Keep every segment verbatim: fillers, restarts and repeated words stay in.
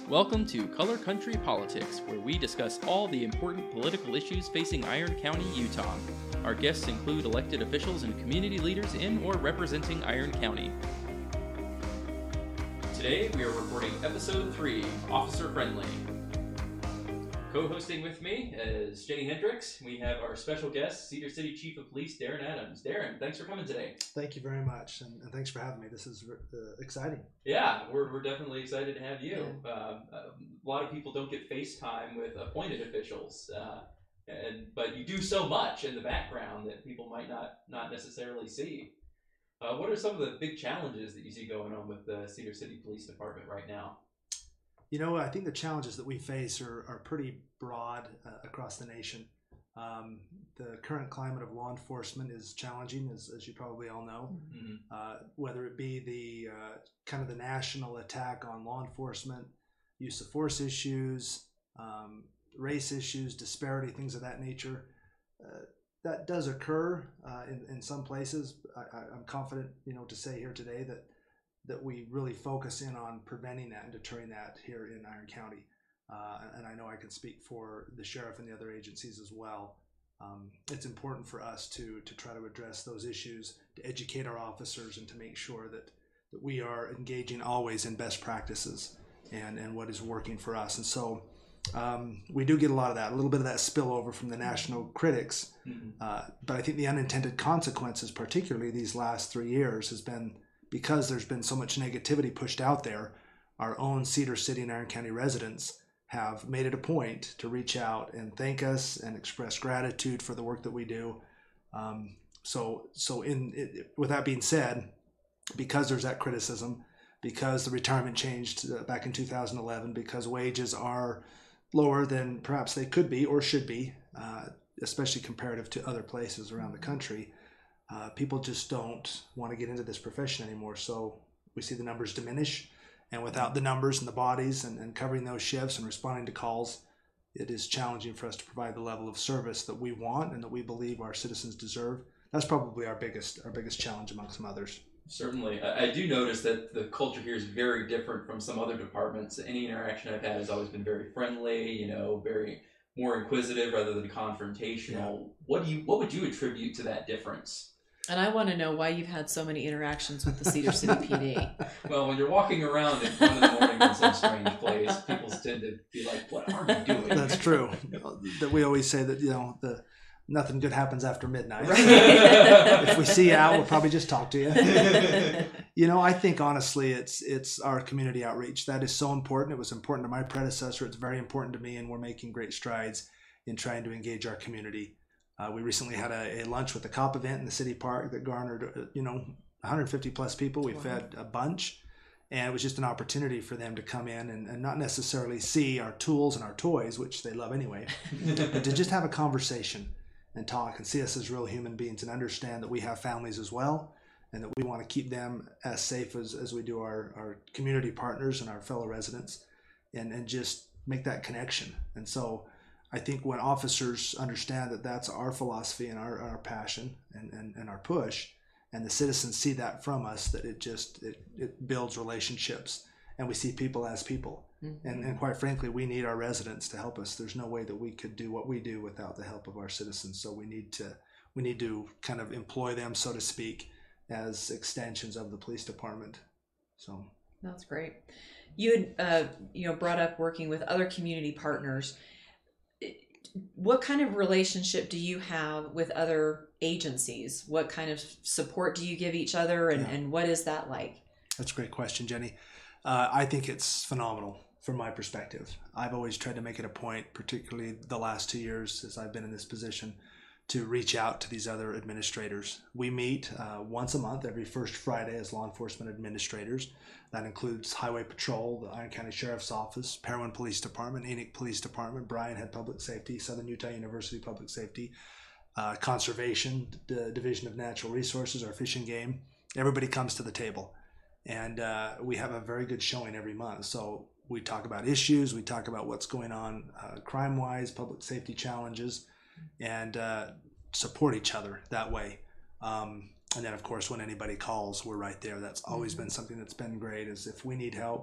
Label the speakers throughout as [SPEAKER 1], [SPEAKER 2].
[SPEAKER 1] Welcome to Color Country Politics, where we discuss all the important political issues facing Iron County, Utah. Our guests include elected officials and community leaders in or representing Iron County. Today we are recording episode three, Officer Friendly. Co-hosting with me is Jenny Hendricks. We have our special guest, Cedar City Chief of Police, Darren Adams. Darren, thanks for coming today.
[SPEAKER 2] Thank you very much, and, and thanks for having me. This is uh, exciting.
[SPEAKER 1] Yeah, we're we're definitely excited to have you. Yeah. Um, a lot of people don't get face time with appointed officials, uh, and but you do so much in the background that people might not, not necessarily see. Uh, what are some of the big challenges that you see going on with the Cedar City Police Department right now?
[SPEAKER 2] You know, I think the challenges that we face are, are pretty broad uh, across the nation. Um, the current climate of law enforcement is challenging, as, as you probably all know, mm-hmm. uh, whether it be the uh, kind of the national attack on law enforcement, use of force issues, um, race issues, disparity, things of that nature. Uh, that does occur uh, in, in some places. I, I, I'm confident, you know, to say here today that that we really focus in on preventing that and deterring that here in Iron County. Uh, and I know I can speak for the sheriff and the other agencies as well. Um, it's important for us to to try to address those issues, to educate our officers, and to make sure that, that we are engaging always in best practices and, and what is working for us. And so um, we do get a lot of that, a little bit of that spillover from the national critics. Mm-hmm. Uh, but I think the unintended consequences, particularly these last three years, has been because there's been so much negativity pushed out there. Our own Cedar City and Iron County residents have made it a point to reach out and thank us and express gratitude for the work that we do. Um, so, so in it, with that being said, because there's that criticism, because the retirement changed back in two thousand eleven, because wages are lower than perhaps they could be or should be, uh, especially comparative to other places around the country, Uh, people just don't want to get into this profession anymore. So we see the numbers diminish, and without the numbers and the bodies and, and covering those shifts and responding to calls, it is challenging for us to provide the level of service that we want and that we believe our citizens deserve. That's probably our biggest our biggest challenge among some others.
[SPEAKER 1] Certainly. I, I do notice that the culture here is very different from some other departments. Any interaction I've had has always been very friendly, you know, very more inquisitive rather than confrontational. Yeah. What do you what would you attribute to that difference?
[SPEAKER 3] And I want to know why you've had so many interactions with the Cedar City P D.
[SPEAKER 1] Well, when you're walking around at one in the morning in some strange place, people tend to be like, "What are you doing?"
[SPEAKER 2] That's true. That we always say that, you know, the nothing good happens after midnight.
[SPEAKER 3] Right.
[SPEAKER 2] If we see you out, we'll probably just talk to you. You know, I think honestly, it's it's our community outreach that is so important. It was important to my predecessor. It's very important to me, and we're making great strides in trying to engage our community. Uh, we recently had a, a lunch with the cop event in the city park that garnered, uh, you know, one hundred fifty plus people. We wow. fed a bunch, and it was just an opportunity for them to come in and, and not necessarily see our tools and our toys, which they love anyway, but to just have a conversation and talk and see us as real human beings and understand that we have families as well, and that we want to keep them as safe as, as we do our, our community partners and our fellow residents, and, and just make that connection. And so I think when officers understand that that's our philosophy and our, our passion and, and, and our push, and the citizens see that from us, that it just it, it builds relationships, and we see people as people. Mm-hmm. And, and quite frankly, we need our residents to help us. There's no way that we could do what we do without the help of our citizens. So we need to we need to kind of employ them, so to speak, as extensions of the police department. So
[SPEAKER 3] that's great. You had uh, you know brought up working with other community partners. What kind of relationship do you have with other agencies? What kind of support do you give each other, and, yeah. and what is that like?
[SPEAKER 2] That's a great question, Jenny. Uh, I think it's phenomenal from my perspective. I've always tried to make it a point, particularly the last two years as I've been in this position, to reach out to these other administrators. We meet uh, once a month, every first Friday, as law enforcement administrators. That includes Highway Patrol, the Iron County Sheriff's Office, Parowan Police Department, Enoch Police Department, Bryan Head Public Safety, Southern Utah University Public Safety, uh, Conservation, the Division of Natural Resources, our Fish and Game. Everybody comes to the table, and uh, we have a very good showing every month. So we talk about issues, we talk about what's going on uh, crime-wise, public safety challenges, and uh, support each other that way. Um, and then, of course, when anybody calls, we're right there. That's always mm-hmm. been something that's been great, is if we need help,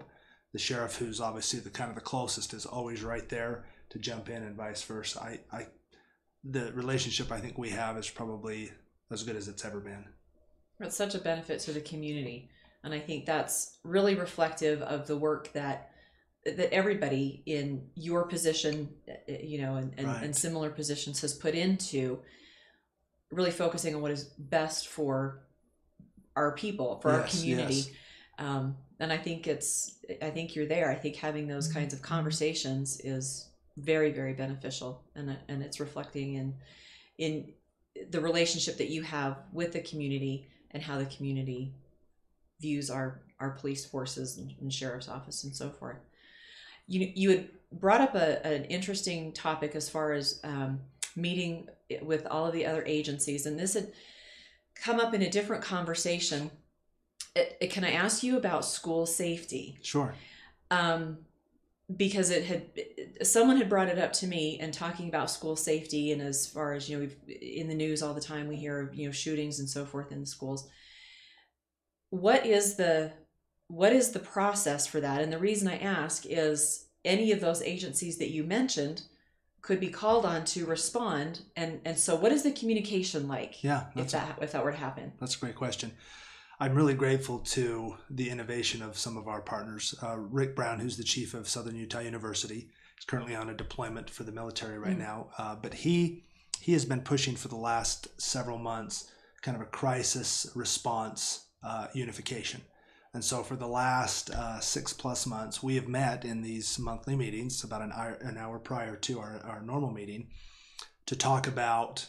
[SPEAKER 2] the sheriff, who's obviously the kind of the closest, is always right there to jump in, and vice versa. I, I the relationship I think we have is probably as good as it's ever been.
[SPEAKER 3] It's such a benefit to the community, and I think that's really reflective of the work that that everybody in your position, you know, and, and,
[SPEAKER 2] right.
[SPEAKER 3] and similar positions has put into really focusing on what is best for our people, for yes, our community. Yes. Um, and I think it's, I think you're there. I think having those kinds of conversations is very, very beneficial, and and it's reflecting in in the relationship that you have with the community and how the community views our our police forces and, and sheriff's office and so forth. You you had brought up a, an interesting topic as far as um, meeting with all of the other agencies, and this had come up in a different conversation. It, it, can I ask you about school safety?
[SPEAKER 2] Sure.
[SPEAKER 3] Um, because it had, someone had brought it up to me, and talking about school safety, and as far as, you know, we've, in the news all the time we hear of, you know, shootings and so forth in the schools. What is the what is the process for that? And the reason I ask is any of those agencies that you mentioned could be called on to respond, and and so what is the communication like?
[SPEAKER 2] Yeah,
[SPEAKER 3] if that a, if that were to happen.
[SPEAKER 2] That's a great question. I'm really grateful to the innovation of some of our partners. Uh, Rick Brown, who's the chief of Southern Utah University, is currently on a deployment for the military right mm. now. Uh, but he he has been pushing for the last several months kind of a crisis response uh, unification. And so for the last uh, six plus months, we have met in these monthly meetings about an hour, an hour prior to our, our normal meeting to talk about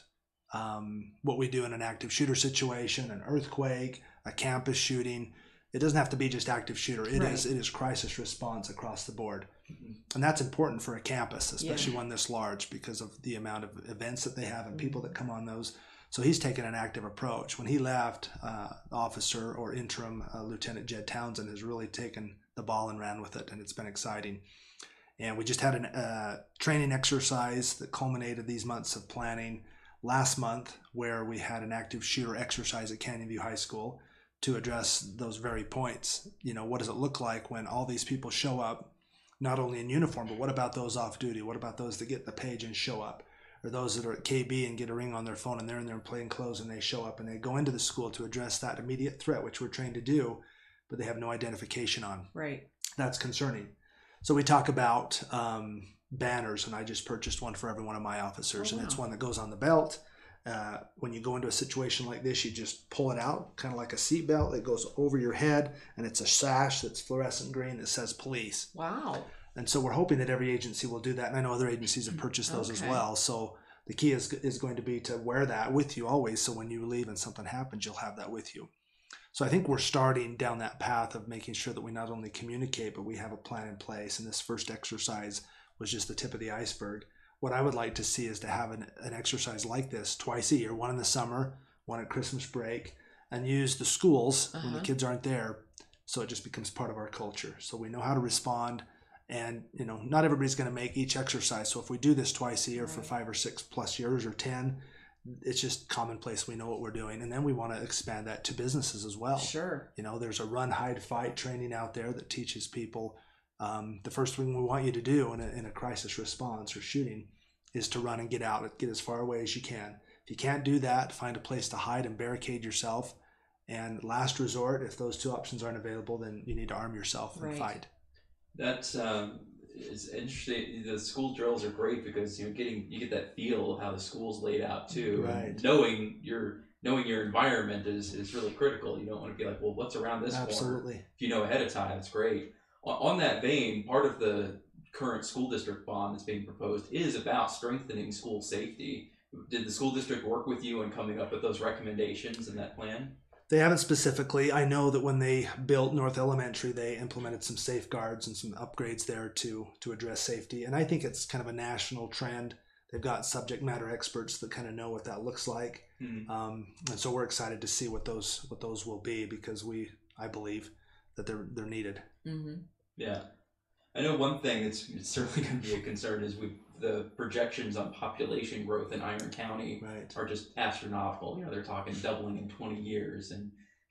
[SPEAKER 2] um, what we do in an active shooter situation, an earthquake, a campus shooting. It doesn't have to be just active shooter. It right. is it is crisis response across the board. Mm-hmm. And that's important for a campus, especially yeah. one this large, because of the amount of events that they have and people that come on those. So he's taken an active approach. When he left, uh, officer or interim uh, Lieutenant Jed Townsend has really taken the ball and ran with it, and it's been exciting. And we just had a uh, training exercise that culminated these months of planning last month, where we had an active shooter exercise at Canyon View High School to address those very points. You know, what does it look like when all these people show up, not only in uniform, but what about those off duty? What about those that get the page and show up? Or those that are at K B and get a ring on their phone and they're in there plain clothes and they show up and they go into the school to address that immediate threat, which we're trained to do, but they have no identification on.
[SPEAKER 3] Right.
[SPEAKER 2] That's concerning. So we talk about um, banners, and I just purchased one for every one of my officers, oh, wow. and it's one that goes on the belt. Uh, when you go into a situation like this, you just pull it out, kind of like a seat belt that goes over your head, and it's a sash that's fluorescent green that says police.
[SPEAKER 3] Wow.
[SPEAKER 2] And so we're hoping that every agency will do that. And I know other agencies have purchased those okay. as well. So the key is is going to be to wear that with you always. So when you leave and something happens, you'll have that with you. So I think we're starting down that path of making sure that we not only communicate, but we have a plan in place. And this first exercise was just the tip of the iceberg. What I would like to see is to have an, an exercise like this twice a year, one in the summer, one at Christmas break, and use the schools uh-huh. when the kids aren't there. So it just becomes part of our culture. So we know how to respond. And, you know, not everybody's going to make each exercise. So if we do this twice a year right. for five or six plus years or ten, it's just commonplace. We know what we're doing. And then we want to expand that to businesses as well.
[SPEAKER 3] Sure.
[SPEAKER 2] You know, there's a run, hide, fight training out there that teaches people um, the first thing we want you to do in a, in a crisis response or shooting is to run and get out, get as far away as you can. If you can't do that, find a place to hide and barricade yourself. And last resort, if those two options aren't available, then you need to arm yourself and
[SPEAKER 3] right.
[SPEAKER 2] fight.
[SPEAKER 1] That's um, it's interesting. The school drills are great because you know getting you get that feel of how the school's laid out too.
[SPEAKER 2] Right.
[SPEAKER 1] And knowing your knowing your environment is, is really critical. You don't want to be like, well, what's around this
[SPEAKER 2] Absolutely.
[SPEAKER 1] corner? If you know ahead of time, it's great. On, on that vein, part of the current school district bond that's being proposed is about strengthening school safety. Did the school district work with you in coming up with those recommendations in that plan?
[SPEAKER 2] They haven't specifically. I know that when they built North Elementary, they implemented some safeguards and some upgrades there to to address safety. And I think it's kind of a national trend. They've got subject matter experts that kind of know what that looks like. Mm-hmm. Um, and so we're excited to see what those what those will be because we, I believe, that they're they're needed.
[SPEAKER 3] Mm-hmm.
[SPEAKER 1] Yeah. I know one thing that's certainly going to be a concern is we the projections on population growth in Iron County
[SPEAKER 2] right.
[SPEAKER 1] are just astronomical. You know, they're talking doubling in twenty years, and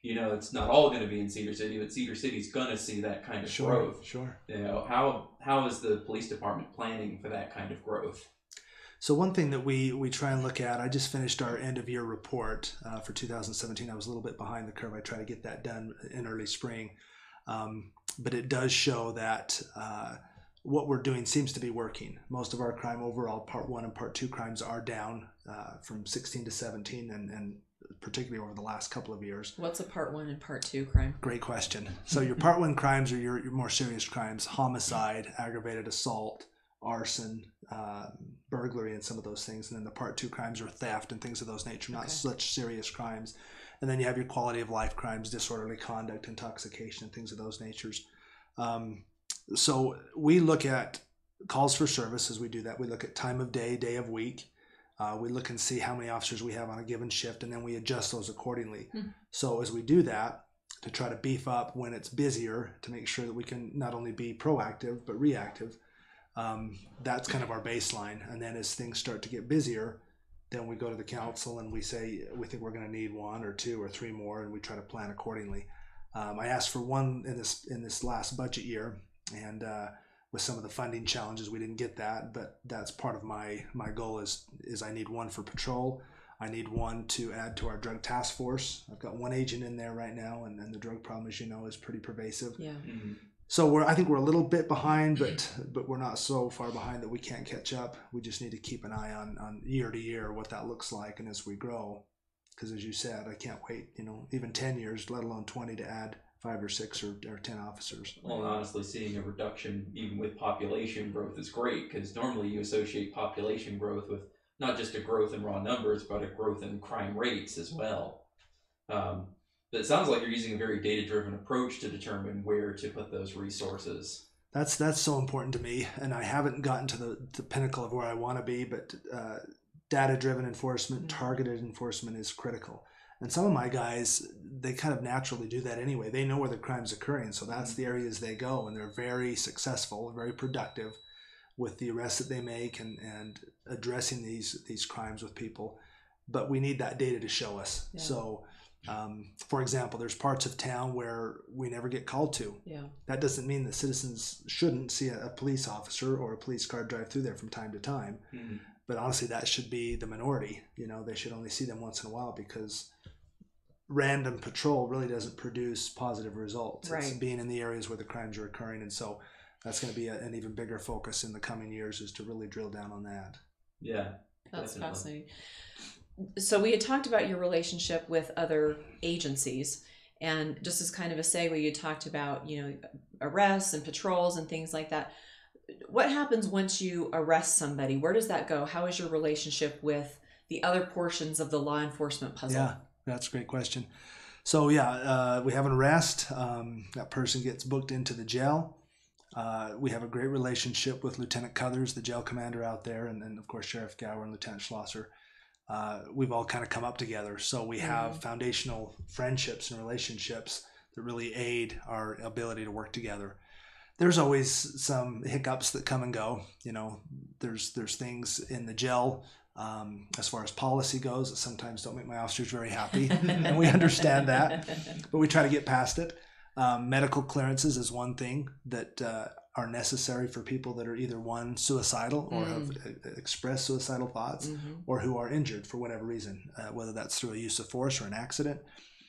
[SPEAKER 1] you know, it's not all going to be in Cedar City, but Cedar City's going to see that kind of
[SPEAKER 2] Sure,
[SPEAKER 1] growth.
[SPEAKER 2] sure.
[SPEAKER 1] You know, how how is the police department planning for that kind of growth?
[SPEAKER 2] So one thing that we we try and look at, I just finished our end of year report uh, for two thousand seventeen. I was a little bit behind the curve. I try to get that done in early spring. Um, but it does show that uh, what we're doing seems to be working. Most of our crime overall, part one and part two crimes are down uh, from sixteen to seventeen, and, and particularly over the last couple of years.
[SPEAKER 3] What's a part one and part two crime?
[SPEAKER 2] Great question. So your part one crimes are your, your more serious crimes: homicide, aggravated assault, arson, uh, burglary, and some of those things. And then the part two crimes are theft and things of those nature, not
[SPEAKER 3] Okay.
[SPEAKER 2] such serious crimes. And then you have your quality of life crimes, disorderly conduct, intoxication, and things of those natures. Um, so we look at calls for service as we do that. We look at time of day, day of week. Uh, we look and see how many officers we have on a given shift, and then we adjust those accordingly.
[SPEAKER 3] Hmm.
[SPEAKER 2] So as we do that, to try to beef up when it's busier, to make sure that we can not only be proactive but reactive, um, that's kind of our baseline. And then as things start to get busier, then we go to the council and we say we think we're going to need one or two or three more, and we try to plan accordingly. Um, I asked for one in this in this last budget year, and uh, with some of the funding challenges, we didn't get that. But that's part of my my goal is is I need one for patrol. I need one to add to our drug task force. I've got one agent in there right now, and, and the drug problem, as you know, is pretty pervasive.
[SPEAKER 3] Yeah.
[SPEAKER 1] Mm-hmm.
[SPEAKER 2] So we're I think we're a little bit behind, but but we're not so far behind that we can't catch up. We just need to keep an eye on on year to year what that looks like, and as we grow, because as you said, I can't wait, you know, even ten years, let alone twenty, to add five or six or, or ten officers.
[SPEAKER 1] Well, and honestly, seeing a reduction even with population growth is great, because normally you associate population growth with not just a growth in raw numbers, but a growth in crime rates as well. Um, but it sounds like you're using a very data-driven approach to determine where to put those resources.
[SPEAKER 2] That's that's so important to me, and I haven't gotten to the, the pinnacle of where I want to be, but uh, data-driven enforcement,
[SPEAKER 3] Mm-hmm.
[SPEAKER 2] targeted enforcement is critical. And some of my guys, they kind of naturally do that anyway. They know where the crime's occurring, so that's the areas they go, and they're very successful, very productive with the arrests that they make and, and addressing these these crimes with people. But we need that data to show us.
[SPEAKER 3] Yeah.
[SPEAKER 2] So, um, for example, there's parts of town where we never get called to.
[SPEAKER 3] Yeah.
[SPEAKER 2] That doesn't mean that citizens shouldn't see a, a police officer or a police car drive through there from time to time.
[SPEAKER 1] Mm-hmm.
[SPEAKER 2] But honestly, that should be the minority. You know, they should only see them once in a while, because random patrol really doesn't produce positive results. It's
[SPEAKER 3] Right.
[SPEAKER 2] being in the areas where the crimes are occurring. And so that's going to be a, an even bigger focus in the coming years, is to really drill down on that.
[SPEAKER 1] Yeah.
[SPEAKER 3] That's
[SPEAKER 1] Definitely.
[SPEAKER 3] fascinating. So we had talked about your relationship with other agencies, and just as kind of a segue, you talked about, you know, arrests and patrols and things like that. What happens once you arrest somebody? Where does that go? How is your relationship with the other portions of the law enforcement puzzle?
[SPEAKER 2] Yeah, that's a great question. So yeah, uh, we have an arrest. Um, that person gets booked into the jail. Uh, we have a great relationship with Lieutenant Cuthers, the jail commander out there, and then of course Sheriff Gower and Lieutenant Schlosser. Uh, we've all kind of come up together, so we have
[SPEAKER 3] Mhm.
[SPEAKER 2] foundational friendships and relationships that really aid our ability to work together. There's always some hiccups that come and go. You know, there's there's things in the jail um, as far as policy goes that sometimes don't make my officers very happy, and we understand that, but we try to get past it. Um, medical clearances is one thing that uh, are necessary for people that are either one suicidal or have uh, expressed suicidal thoughts,
[SPEAKER 3] Mhm.
[SPEAKER 2] or who are injured for whatever reason, uh, whether that's through a use of force or an accident.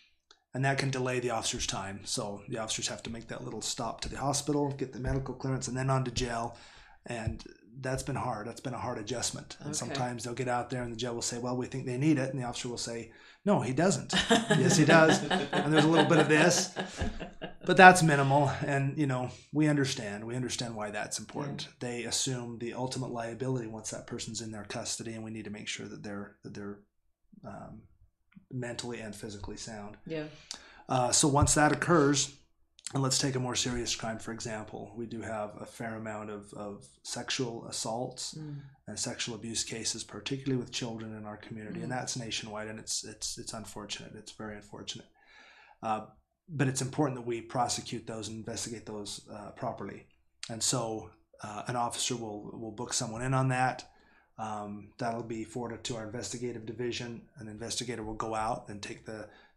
[SPEAKER 2] And that can delay the officer's time. So the officers have to make that little stop to the hospital, get the medical clearance, and then on to jail. And that's been hard. That's been a hard adjustment. And
[SPEAKER 3] Okay.
[SPEAKER 2] sometimes they'll get out there and the jail will say, well, we think they need it. And the officer will say, no, he doesn't. Yes, he does. And there's a little bit of this. But that's minimal. And, you know, we understand. We understand why that's important. Yeah. They assume the ultimate liability once that person's in their custody, and we need to make sure that they're that they're um, mentally and physically sound.
[SPEAKER 3] Yeah.
[SPEAKER 2] Uh, so once that occurs, and let's take a more serious crime, for example, we do have a fair amount of, of sexual assaults mm. and sexual abuse cases, particularly with children in our community, mm. and that's nationwide, and it's it's it's unfortunate. It's very unfortunate. Uh, but it's important that we prosecute those and investigate those uh, properly. And so uh, an officer will will book someone in on that. Um, that'll be forwarded to our investigative division. An investigator will go out and take the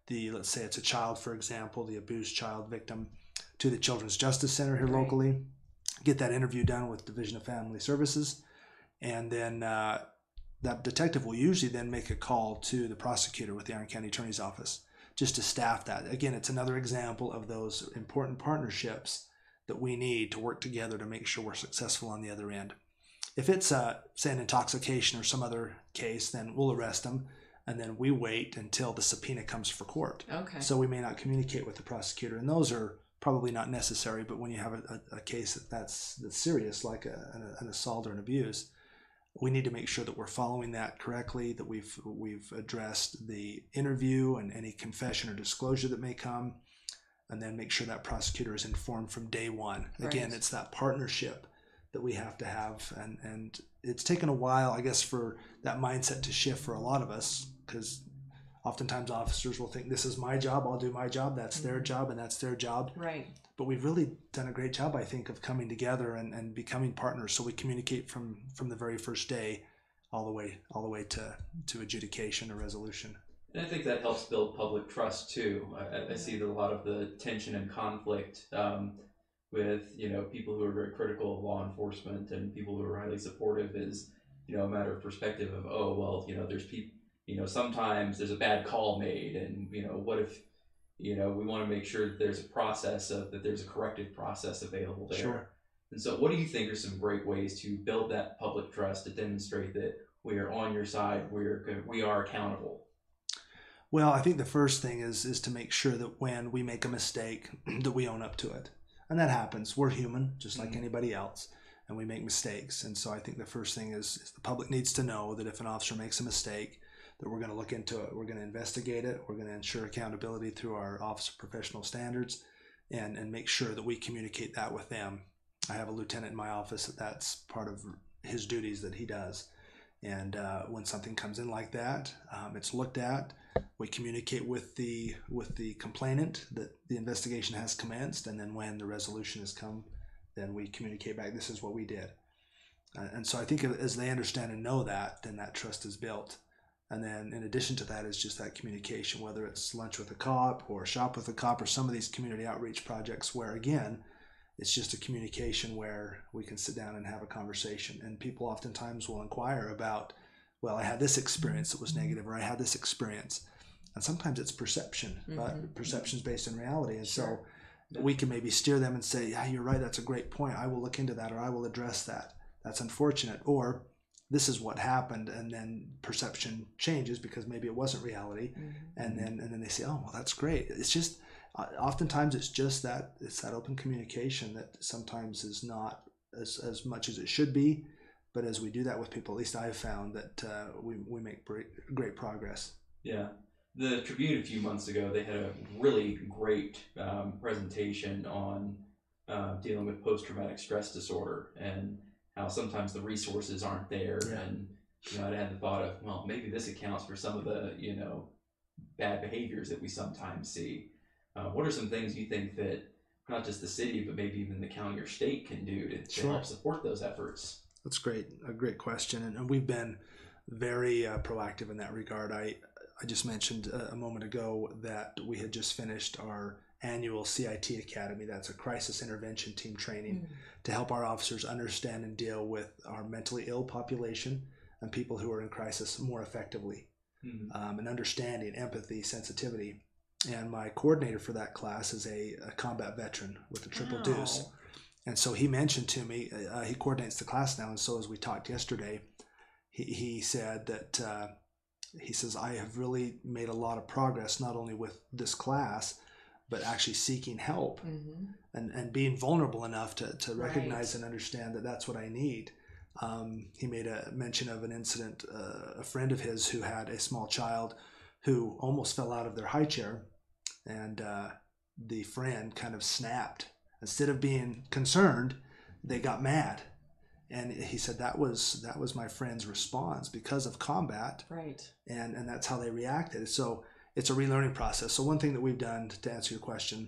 [SPEAKER 2] the, let's say it's a child, for example, the abused child victim, to the Children's Justice Center here
[SPEAKER 3] Right.
[SPEAKER 2] locally, get that interview done with Division of Family Services, and then uh, that detective will usually then make a call to the prosecutor with the Iron County Attorney's Office just to staff that. Again, it's another example of those important partnerships that we need to work together to make sure we're successful on the other end. If it's, uh, say, an intoxication or some other case, then we'll arrest them, and then we wait until the subpoena comes for court.
[SPEAKER 3] Okay.
[SPEAKER 2] So we may not communicate with the prosecutor, and those are probably not necessary. But when you have a, a, a case that that's, that's serious, like a, an, an assault or an abuse, we need to make sure that we're following that correctly, that we've we've addressed the interview and any confession or disclosure that may come, and then make sure that prosecutor is informed from day one.
[SPEAKER 3] Right.
[SPEAKER 2] Again, it's that partnership that we have to have, and and it's taken a while, I guess, for that mindset to shift for a lot of us, because oftentimes officers will think, this is my job, I'll do my job, that's their job, and that's their job.
[SPEAKER 3] Right.
[SPEAKER 2] But we've really done a great job, I think, of coming together and, and becoming partners, so we communicate from from the very first day all the way all the way to to adjudication or resolution.
[SPEAKER 1] And I think that helps build public trust too. I, I see that a lot of the tension and conflict um, with, you know, people who are very critical of law enforcement and people who are highly supportive is, you know, a matter of perspective of, oh, well, you know, there's people, you know, sometimes there's a bad call made, and, you know, what if, you know, we want to make sure that there's a process of, that there's a corrective process available there.
[SPEAKER 2] Sure.
[SPEAKER 1] And so what do you think are some great ways to build that public trust, to demonstrate that we are on your side, we're, we are accountable?
[SPEAKER 2] Well, I think the first thing is is to make sure that when we make a mistake, that we own up to it. And that happens. We're human, just like mm-hmm. anybody else, and we make mistakes. And so I think the first thing is, is the public needs to know that if an officer makes a mistake, that we're going to look into it, we're going to investigate it, we're going to ensure accountability through our Office of Professional Standards, and, and make sure that we communicate that with them. I have a lieutenant in my office that that's part of his duties that he does. And uh, when something comes in like that, um, it's looked at. We communicate with the with the complainant that the investigation has commenced, and then when the resolution has come, then we communicate back, this is what we did. Uh, and so I think as they understand and know that, then that trust is built. And then in addition to that is just that communication, whether it's lunch with a cop or shop with a cop or some of these community outreach projects where, again, it's just a communication where we can sit down and have a conversation. And people oftentimes will inquire about, well, I had this experience that was negative, or I had this experience. And sometimes it's perception, mm-hmm. but perception is based in reality. And sure. so we can maybe steer them and say, yeah, you're right, that's a great point. I will look into that, or I will address that. That's unfortunate. Or this is what happened, and then perception changes because maybe it wasn't reality. Mm-hmm. And then and then they say, oh, well, that's great. It's just, uh, oftentimes it's just that, it's that open communication that sometimes is not as, as much as it should be. But as we do that with people, at least I've found that uh, we, we make great, great progress.
[SPEAKER 1] Yeah. The Tribune a few months ago, they had a really great um, presentation on uh, dealing with post-traumatic stress disorder and how sometimes the resources aren't there. Yeah. And, you know, I had the thought of, well, maybe this accounts for some of the, you know, bad behaviors that we sometimes see. Uh, what are some things you think that not just the city, but maybe even the county or state can do to, to sure. help support those efforts?
[SPEAKER 2] That's great. A great question. And, and we've been very uh, proactive in that regard. I, I just mentioned a, a moment ago that we had just finished our annual C I T Academy. That's a crisis intervention team training mm. to help our officers understand and deal with our mentally ill population and people who are in crisis more effectively. Mm. Um, and understanding, empathy, sensitivity. And my coordinator for that class is a, a combat veteran with a triple wow. deuce. And so he mentioned to me, uh, he coordinates the class now. And so as we talked yesterday, he, he said that, uh, he says, I have really made a lot of progress, not only with this class, but actually seeking help mm-hmm. and, and being vulnerable enough to, to recognize right. and understand that that's what I need. Um, he made a mention of an incident, uh, a friend of his who had a small child who almost fell out of their high chair, and uh, the friend kind of snapped. Instead of being concerned, they got mad. And he said that was that was my friend's response because of combat. Right. And and that's how they reacted. So it's a relearning process. So one thing that we've done, to answer your question,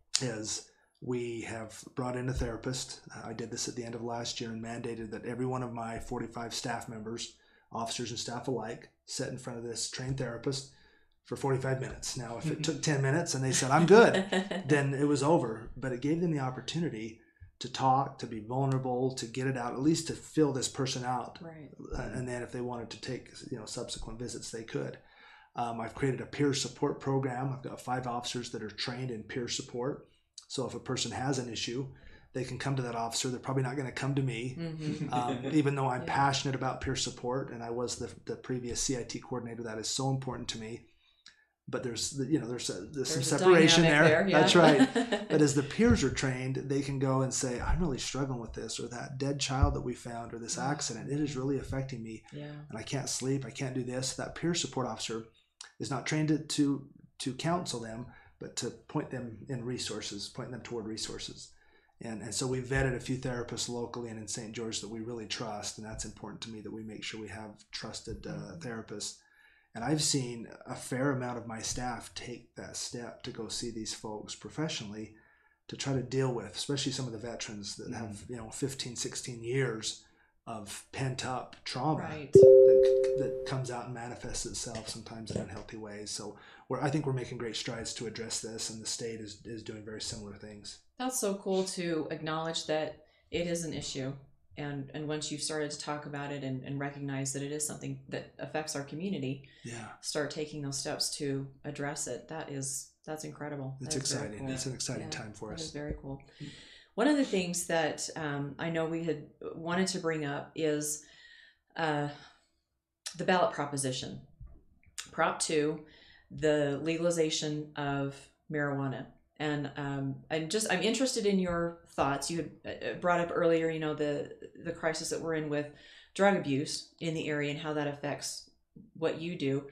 [SPEAKER 2] is we have brought in a therapist. I did this at the end of last year and mandated that every one of my forty-five staff members, officers and staff alike, sit in front of this trained therapist for forty-five minutes. Now, if it took ten minutes and they said, I'm good, then it was over. But it gave them the opportunity to talk, to be vulnerable, to get it out, at least to fill this person out.
[SPEAKER 3] Right.
[SPEAKER 2] Uh, and then if they wanted to take, you know, subsequent visits, they could. Um, I've created a peer support program. I've got five officers that are trained in peer support. So if a person has an issue, they can come to that officer. They're probably not going to come to me, mm-hmm. um, even though I'm yeah. passionate about peer support, and I was the, the previous C I T coordinator. That is so important to me. But there's, you know, there's, a, there's, there's some separation there. there yeah. That's right. But as the peers are trained, they can go and say, I'm really struggling with this, or that dead child that we found, or this accident, it is really affecting me.
[SPEAKER 3] Yeah.
[SPEAKER 2] And I can't sleep. I can't do this. That peer support officer is not trained to, to, to counsel them, but to point them in resources, point them toward resources. And, and so we vetted a few therapists locally and in Saint George that we really trust. And that's important to me, that we make sure we have trusted uh, mm-hmm. therapists. And I've seen a fair amount of my staff take that step to go see these folks professionally to try to deal with, especially some of the veterans that have, you know, fifteen, sixteen years of pent up trauma
[SPEAKER 3] right.
[SPEAKER 2] that, that comes out and manifests itself sometimes in unhealthy ways. So we're, I think we're making great strides to address this, and the state is, is doing very similar things.
[SPEAKER 3] That's so cool to acknowledge that it is an issue. And and once you've started to talk about it and, and recognize that it is something that affects our community,
[SPEAKER 2] yeah,
[SPEAKER 3] start taking those steps to address it. That is, that's incredible.
[SPEAKER 2] It's
[SPEAKER 3] that
[SPEAKER 2] exciting.
[SPEAKER 3] Cool.
[SPEAKER 2] It's an exciting
[SPEAKER 3] yeah,
[SPEAKER 2] time for
[SPEAKER 3] that
[SPEAKER 2] us.
[SPEAKER 3] That is very cool. One of the things that um, I know we had wanted to bring up is uh, the ballot proposition. Prop two, the legalization of marijuana. And um, I'm just, I'm interested in your thoughts. You had brought up earlier, you know, the the crisis that we're in with drug abuse in the area and how that affects what you do.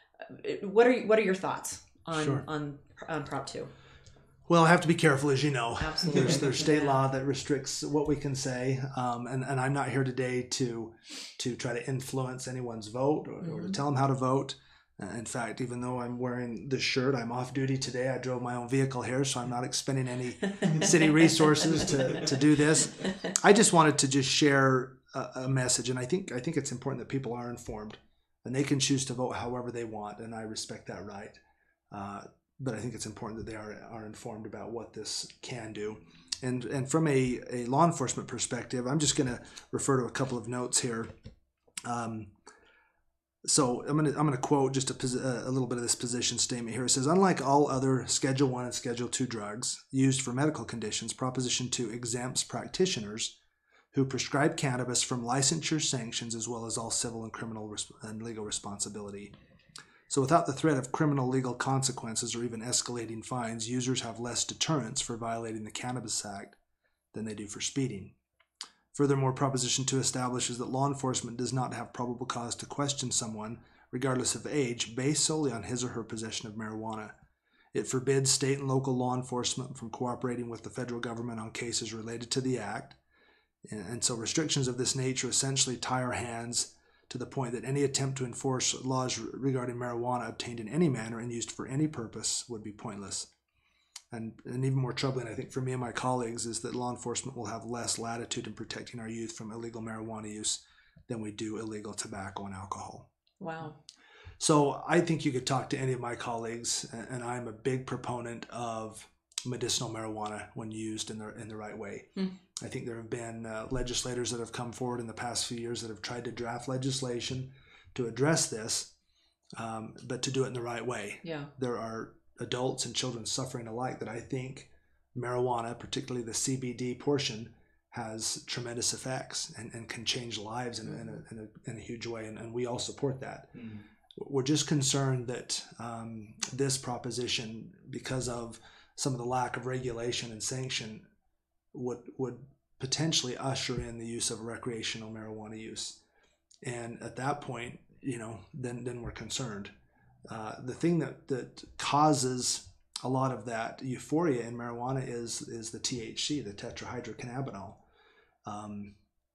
[SPEAKER 3] What are what are your thoughts on
[SPEAKER 2] sure.
[SPEAKER 3] on, on Prop two?
[SPEAKER 2] Well, I have to be careful, as you know.
[SPEAKER 3] Absolutely.
[SPEAKER 2] There's there's state
[SPEAKER 3] yeah.
[SPEAKER 2] law that restricts what we can say, um, and and I'm not here today to to try to influence anyone's vote or, mm-hmm. or to tell them how to vote. Uh, in fact, even though I'm wearing this shirt, I'm off duty today. I drove my own vehicle here, so I'm not expending any city resources to, to do this. I just wanted to just share a, a message, and I think I think it's important that people are informed, and they can choose to vote however they want, and I respect that right. Uh, but I think it's important that they are are informed about what this can do. And and from a, a law enforcement perspective, I'm just going to refer to a couple of notes here. Um, So I'm gonna I'm gonna quote just a, a little bit of this position statement here. It says, unlike all other Schedule One and Schedule Two drugs used for medical conditions, Proposition Two exempts practitioners who prescribe cannabis from licensure sanctions, as well as all civil and criminal res- and legal responsibility. So without the threat of criminal legal consequences or even escalating fines, users have less deterrence for violating the Cannabis Act than they do for speeding. Furthermore, Proposition two establishes that law enforcement does not have probable cause to question someone, regardless of age, based solely on his or her possession of marijuana. It forbids state and local law enforcement from cooperating with the federal government on cases related to the Act. And so restrictions of this nature essentially tie our hands to the point that any attempt to enforce laws regarding marijuana obtained in any manner and used for any purpose would be pointless. And, and even more troubling, I think, for me and my colleagues, is that law enforcement will have less latitude in protecting our youth from illegal marijuana use than we do illegal tobacco and alcohol.
[SPEAKER 3] Wow.
[SPEAKER 2] So I think you could talk to any of my colleagues, and I'm a big proponent of medicinal marijuana when used in the in the right way. Hmm. I think there have been uh, legislators that have come forward in the past few years that have tried to draft legislation to address this, um, but to do it in the right way.
[SPEAKER 3] Yeah.
[SPEAKER 2] There are adults and children suffering alike that I think marijuana, particularly the C B D portion, has tremendous effects and, and can change lives in, in, a, in, a, in a huge way, and, and we all support that. Mm. We're just concerned that um, this proposition, because of some of the lack of regulation and sanction, would would potentially usher in the use of recreational marijuana use. And at that point, you know, then then we're concerned. Uh, the thing that, that causes a lot of that euphoria in marijuana is is the T H C, the tetrahydrocannabinol. Um,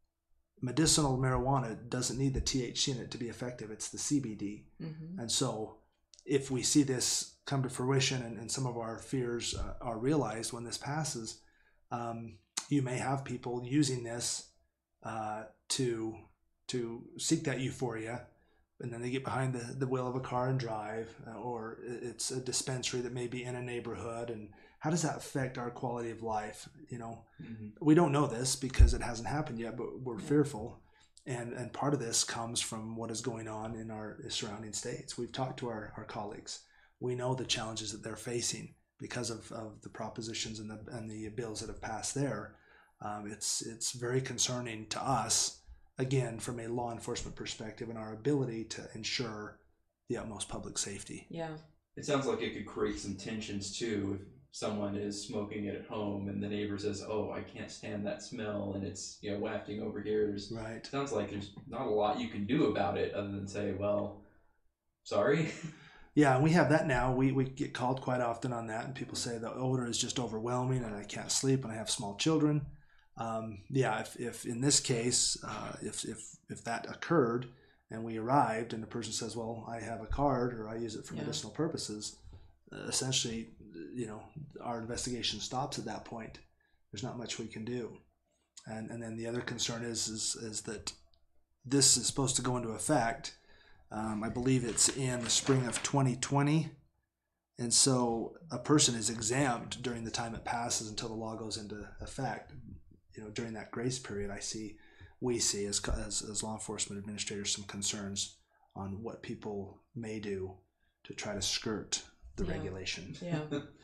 [SPEAKER 2] medicinal marijuana doesn't need the T H C in it to be effective. It's the C B D. Mm-hmm. And so if we see this come to fruition and, and some of our fears uh, are realized when this passes, um, you may have people using this uh, to to seek that euphoria, and then they get behind the, the wheel of a car and drive, uh, or it's a dispensary that may be in a neighborhood. And how does that affect our quality of life? You know, mm-hmm. we don't know this because it hasn't happened yet, but we're yeah. fearful. And and part of this comes from what is going on in our surrounding states. We've talked to our, our colleagues. We know the challenges that they're facing because of, of the propositions and the and the bills that have passed there. Um, it's it's very concerning to us, again, from a law enforcement perspective and our ability to ensure the utmost public safety.
[SPEAKER 3] Yeah.
[SPEAKER 1] It sounds like it could create some tensions too if someone is smoking it at home and the neighbor says, oh, I can't stand that smell and it's, you know, wafting over here. There's,
[SPEAKER 2] right.
[SPEAKER 1] It sounds like there's not a lot you can do about it other than say, well, sorry.
[SPEAKER 2] Yeah, and we have that now. We we get called quite often on that, and people say the odor is just overwhelming and I can't sleep and I have small children. Um, yeah, if, if in this case, uh, if, if, if that occurred and we arrived and the person says, well, I have a card or I use it for yeah. medicinal purposes, uh, essentially, you know, our investigation stops at that point. There's not much we can do. And and then the other concern is is, is that this is supposed to go into effect. Um, I believe it's in the spring of twenty twenty. And so a person is exempt during the time it passes until the law goes into effect. You know, during that grace period, I see, we see as, as as law enforcement administrators some concerns on what people may do to try to skirt the
[SPEAKER 3] yeah.
[SPEAKER 2] regulation.
[SPEAKER 3] Yeah.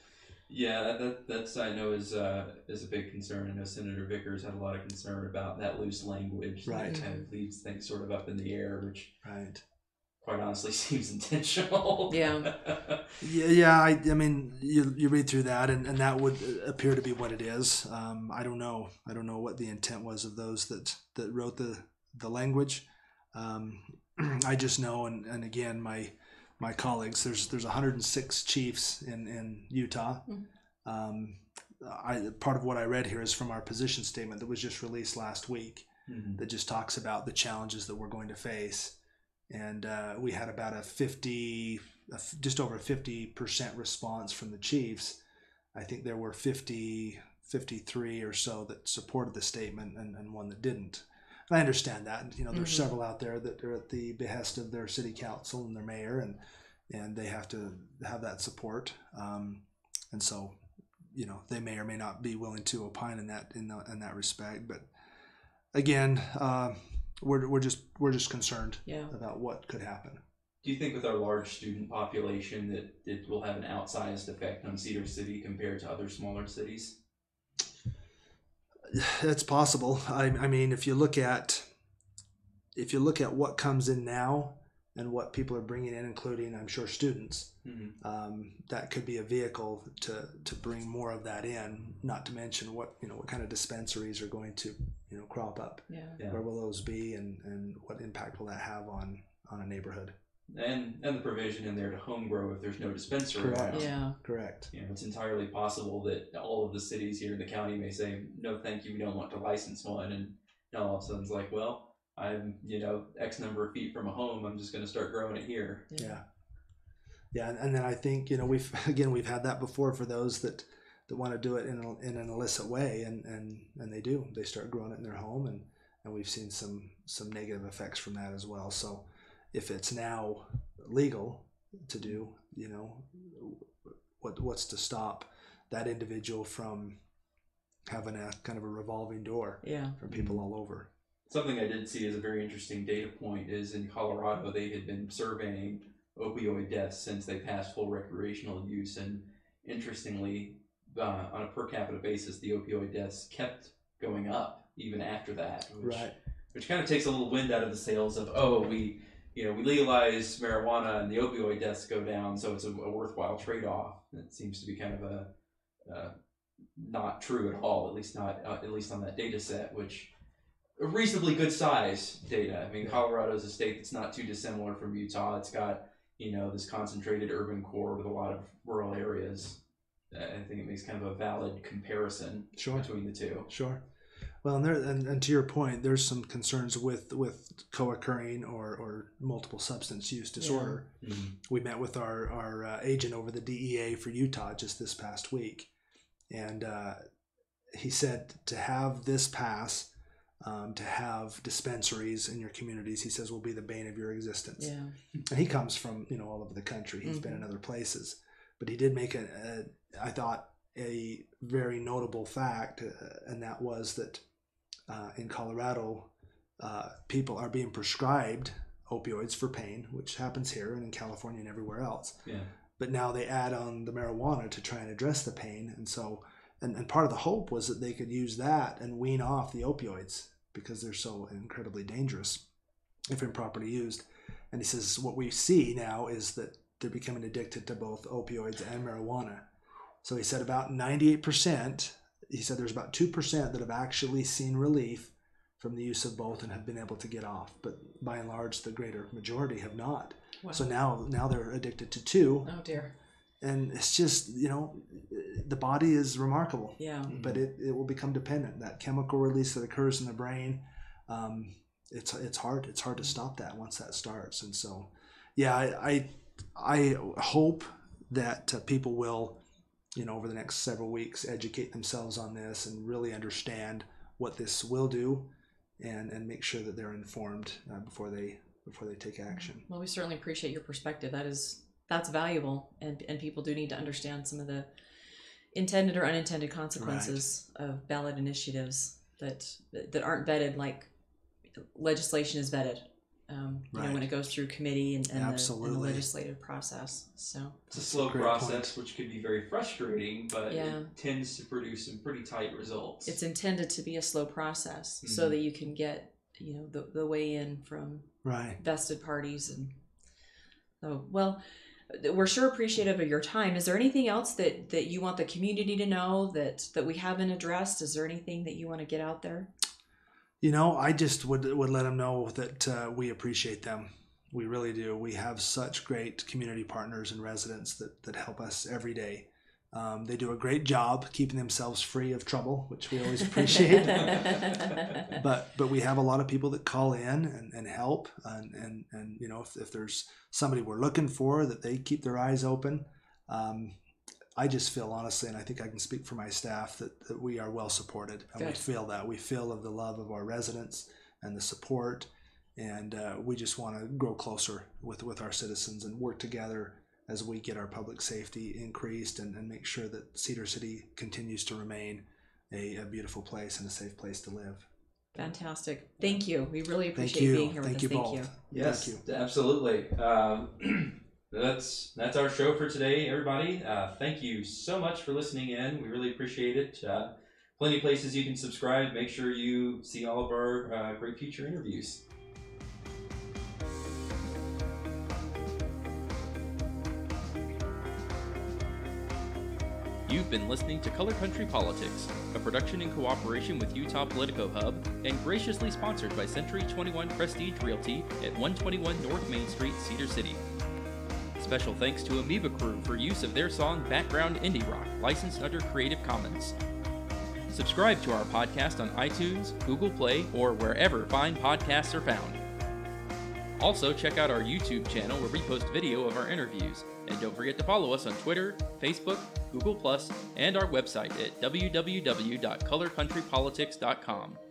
[SPEAKER 1] Yeah, that that's I know is uh, is a big concern. I know Senator Vickers had a lot of concern about that loose language
[SPEAKER 2] right.
[SPEAKER 1] that kind of leaves things sort of up in the air, which
[SPEAKER 2] right.
[SPEAKER 1] quite honestly seems intentional.
[SPEAKER 3] Yeah.
[SPEAKER 2] yeah, yeah. I, I mean, you you read through that, and, and that would appear to be what it is. Um, I don't know. I don't know what the intent was of those that, that wrote the the language. Um, I just know, and, and again, my my colleagues, there's there's one hundred six chiefs in in Utah. Mm-hmm. Um, I part of what I read here is from our position statement that was just released last week, mm-hmm. that just talks about the challenges that we're going to face. And uh, we had about a fifty, just over a fifty percent response from the chiefs. I think there were fifty, fifty-three or so that supported the statement, and, and one that didn't. And I understand that. You know, there's mm-hmm. several out there that are at the behest of their city council and their mayor, and and they have to have that support. Um, and so, you know, they may or may not be willing to opine in that in, the, in that respect. But again. Uh, We're we're just we're just concerned
[SPEAKER 3] yeah.
[SPEAKER 2] about what could happen.
[SPEAKER 1] Do you think with our large student population that it will have an outsized effect on Cedar City compared to other smaller cities?
[SPEAKER 2] It's possible. I I mean, if you look at if you look at what comes in now and what people are bringing in, including I'm sure students, mm-hmm. um, that could be a vehicle to to bring more of that in. Not to mention what you know what kind of dispensaries are going to. you know, crop up.
[SPEAKER 3] Yeah.
[SPEAKER 1] yeah.
[SPEAKER 2] Where will those be, and, and what impact will that have on, on a neighborhood?
[SPEAKER 1] And and the provision in there to home grow if there's no dispensary
[SPEAKER 2] Correct.
[SPEAKER 1] around.
[SPEAKER 3] Yeah.
[SPEAKER 2] Correct.
[SPEAKER 1] You know, it's entirely possible that all of the cities here in the county may say, no, thank you, we don't want to license one. And now all of a sudden it's like, well, I'm, you know, X number of feet from a home, I'm just going to start growing it here.
[SPEAKER 2] Yeah. Yeah. yeah and, and then I think, you know, we've, again, we've had that before for those that, that want to do it in, a, in an illicit way, and, and, and they do. They start growing it in their home, and, and we've seen some some negative effects from that as well. So if it's now legal to do, you know, what what's to stop that individual from having a kind of a revolving door
[SPEAKER 3] yeah.
[SPEAKER 2] for people all over?
[SPEAKER 1] Something I did see as a very interesting data point is in Colorado, they had been surveying opioid deaths since they passed full recreational use, and interestingly, Uh, on a per capita basis, the opioid deaths kept going up even after that, which,
[SPEAKER 2] right.
[SPEAKER 1] which kind of takes a little wind out of the sails of, oh, we, you know, we legalize marijuana and the opioid deaths go down, so it's a, a worthwhile trade-off. It seems to be kind of a uh, not true at all, at least not uh, at least on that data set, which a reasonably good size data. I mean, yeah. Colorado is a state that's not too dissimilar from Utah. It's got, you know, this concentrated urban core with a lot of rural areas. I think it makes kind of a valid comparison
[SPEAKER 2] sure.
[SPEAKER 1] between the two.
[SPEAKER 2] Sure. Well, and, there, and and to your point, there's some concerns with, with co-occurring or, or multiple substance use disorder. Yeah. Mm-hmm. We met with our, our uh, agent over the D E A for Utah just this past week, and uh, he said to have this pass um, to have dispensaries in your communities, he says, will be the bane of your existence.
[SPEAKER 3] Yeah.
[SPEAKER 2] And he comes from, you know, all over the country. He's mm-hmm. been in other places. But he did make, a, a I thought, a very notable fact, uh, and that was that uh, in Colorado, uh, people are being prescribed opioids for pain, which happens here and in California and everywhere else.
[SPEAKER 1] Yeah.
[SPEAKER 2] But now they add on the marijuana to try and address the pain. And so, and, and part of the hope was that they could use that and wean off the opioids because they're so incredibly dangerous if improperly used. And he says, what we see now is that they're becoming addicted to both opioids and marijuana. So he said about ninety-eight percent, he said there's about two percent that have actually seen relief from the use of both and have been able to get off. But by and large, the greater majority have not. Wow. So now now they're addicted to two.
[SPEAKER 3] Oh, dear.
[SPEAKER 2] And it's just, you know, the body is remarkable.
[SPEAKER 3] Yeah.
[SPEAKER 2] But it, it will become dependent. That chemical release that occurs in the brain, um, it's it's hard. It's hard to stop that once that starts. And so, yeah, I I, I hope that uh, people will, you know, over the next several weeks, educate themselves on this and really understand what this will do, and and make sure that they're informed uh, before they before they take action.
[SPEAKER 3] Well, we certainly appreciate your perspective. That is that's valuable, and and people do need to understand some of the intended or unintended consequences right. of ballot initiatives that that aren't vetted like legislation is vetted. Um, you
[SPEAKER 2] right.
[SPEAKER 3] know, when it goes through committee and, and, the, and the legislative process. So
[SPEAKER 1] it's a slow process, point. which can be very frustrating, but yeah. it tends to produce some pretty tight results.
[SPEAKER 3] It's intended to be a slow process mm-hmm. so that you can get, you know, the, the way in from
[SPEAKER 2] right.
[SPEAKER 3] vested parties. And so, well, we're sure appreciative of your time. Is there anything else that, that you want the community to know that, that we haven't addressed? Is there anything that you want to get out there?
[SPEAKER 2] You know, I just would would let them know that uh, we appreciate them. We really do. We have such great community partners and residents that, that help us every day. Um, they do a great job keeping themselves free of trouble, which we always appreciate. but but we have a lot of people that call in and, and help. And, and, and, you know, if, if there's somebody we're looking for, that they keep their eyes open. Um, I just feel, honestly, and I think I can speak for my staff, that, that we are well supported. And Good. we feel that. We feel of the love of our residents and the support. And uh, we just want to grow closer with, with our citizens and work together as we get our public safety increased and, and make sure that Cedar City continues to remain a, a beautiful place and a safe place to live.
[SPEAKER 3] Fantastic. Thank you. We really appreciate you. being here
[SPEAKER 2] Thank
[SPEAKER 3] with
[SPEAKER 2] you
[SPEAKER 3] us.
[SPEAKER 2] Both.
[SPEAKER 3] Thank you.
[SPEAKER 1] Yes,
[SPEAKER 2] Thank you.
[SPEAKER 1] Absolutely. Um, That's that's our show for today, everybody. Uh, thank you so much for listening in. We really appreciate it. Uh, plenty of places you can subscribe. Make sure you see all of our uh, great future interviews. You've been listening to Color Country Politics, a production in cooperation with Utah Politico Hub and graciously sponsored by Century twenty-one Prestige Realty at one twenty-one North Main Street, Cedar City. Special thanks to Amoeba Crew for use of their song Background Indie Rock, licensed under Creative Commons. Subscribe to our podcast on iTunes, Google Play, or wherever fine podcasts are found. Also, check out our YouTube channel where we post video of our interviews. And don't forget to follow us on Twitter, Facebook, Google plus, and our website at w w w dot color country politics dot com.